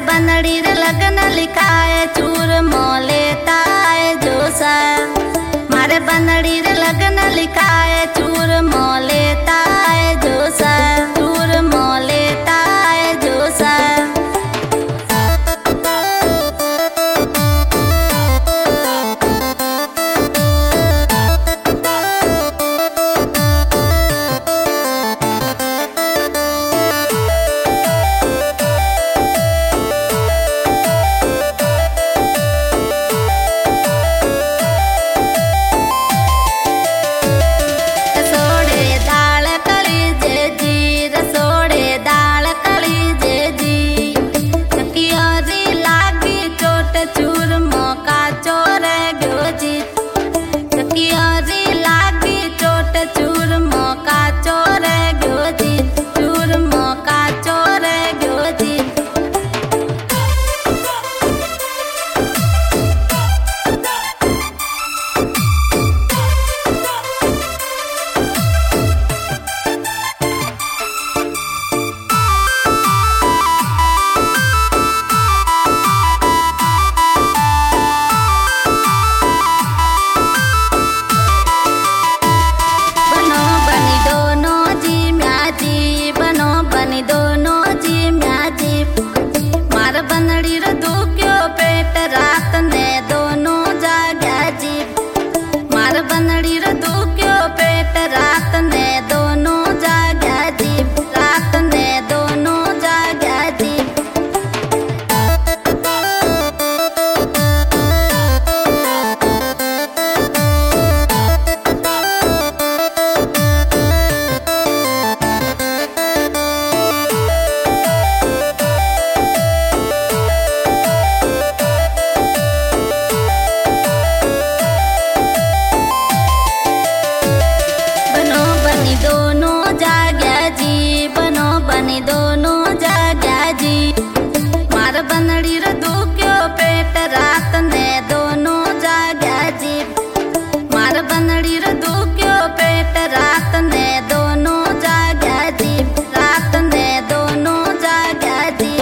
बनड़ी रे लगन लिखाए चूर मोले ताए जोसा। मारे बनड़ी रे लगन लिखाए चूर मोले ताए जोसा। चूर मोले ताए जोसा। बनड़ी रे दुख्यो पेट रात ने दोनों जाग्या जी। मार बनड़ी रे दुख्यो पेट रात ने दोनों जाग्या जी। रात ने दोनों जाग्या जी।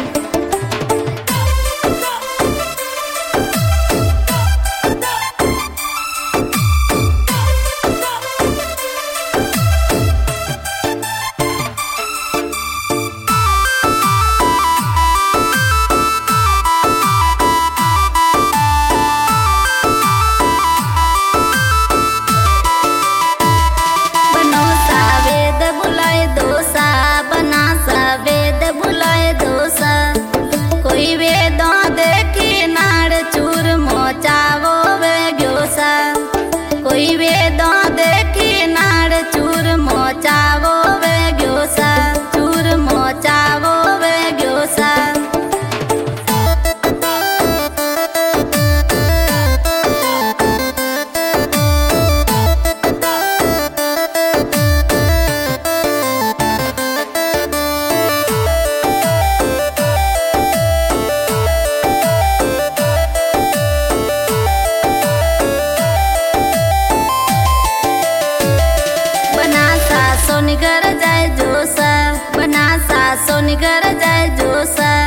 कोई वेदों देखी नाड़ चूर मोचावो वे ग्योसा। चूर मोचावो वे ग्योसा। सोनिगर जाए जोसा। बनासा सोनिगर जाए जोसा।